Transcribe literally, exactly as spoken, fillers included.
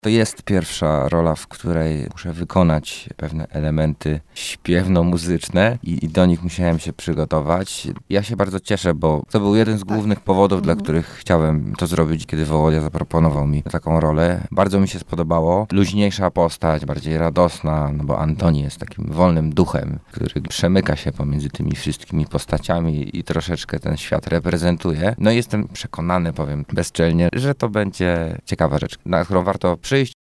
To jest pierwsza rola, w której muszę wykonać pewne elementy śpiewno-muzyczne i, i do nich musiałem się przygotować. Ja się bardzo cieszę, bo to był jeden z głównych powodów, mhm. dla których chciałem to zrobić, kiedy Wołodia zaproponował mi taką rolę. Bardzo mi się spodobało. Luźniejsza postać, bardziej radosna, no bo Antoni jest takim wolnym duchem, który przemyka się pomiędzy tymi wszystkimi postaciami i troszeczkę ten świat reprezentuje. No i jestem przekonany, powiem bezczelnie, że to będzie ciekawa rzecz, na którą warto przyjść.